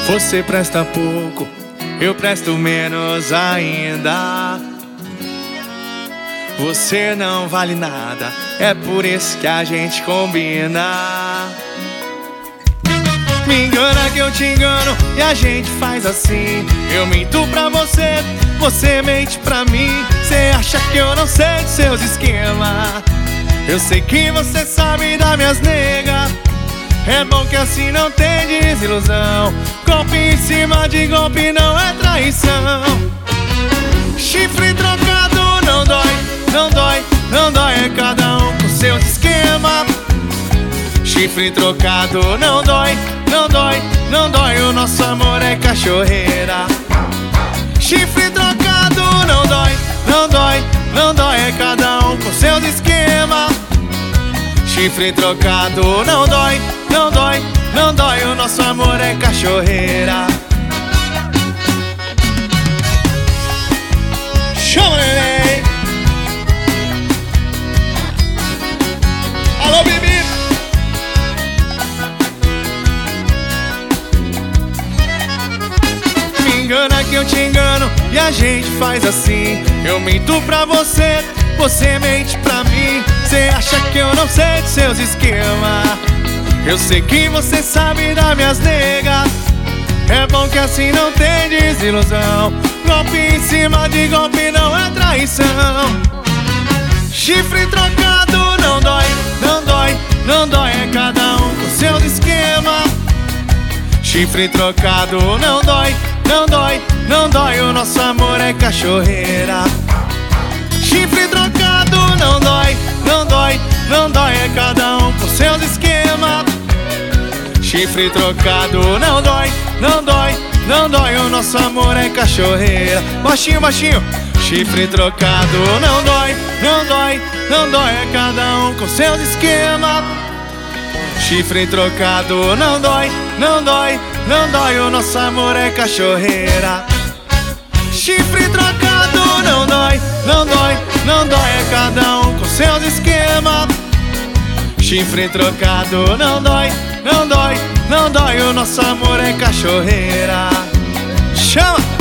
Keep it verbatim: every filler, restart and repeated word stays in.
Você presta pouco, eu presto menos ainda. Você não vale nada, é por isso que a gente combina. Me engana que eu te engano e a gente faz assim. Eu minto pra você, você mente pra mim. Cê acha que eu não sei de seus esquemas. Eu sei que você sabe das minhas negas. É bom que assim não tem desilusão. Golpe em cima de golpe não é traição. Chifre trocado não dói, não dói, não dói. É cada um com seus esquemas. Chifre trocado não dói, não dói, não dói. O nosso amor é cachorreira. Chifre trocado não dói, não dói, não dói. É cada um com seus esquemas. Chifre trocado não dói, não dói, não dói. O nosso amor é cachorreira. Chama, neném. Alô, Bibi. Me engana que eu te engano e a gente faz assim. Eu minto pra você, você mente pra mim. Cê acha que eu não sei de seus esquemas. Eu sei que você sabe das minhas negas. É bom que assim não tem desilusão. Golpe em cima de golpe não é traição. Chifre trocado não dói, não dói, não dói. É cada um com seus esquemas. Chifre trocado não dói, não dói, não dói. O nosso amor é cachorreira. Chifre trocado não dói, não dói, não dói. É cada um com seus esquemas. Chifre trocado não dói, não dói, não dói. O nosso amor é cachorreira. Baixinho, baixinho. Chifre trocado não dói, não dói, não dói. É cada um com seus esquemas. Chifre trocado não dói, não dói, não dói. O nosso amor é cachorreira. Chifre trocado não dói, não dói, não dói. É cada um com seus esquemas. Chifre trocado não dói, não dói, não dói. O nosso amor é cachorreira. Chama!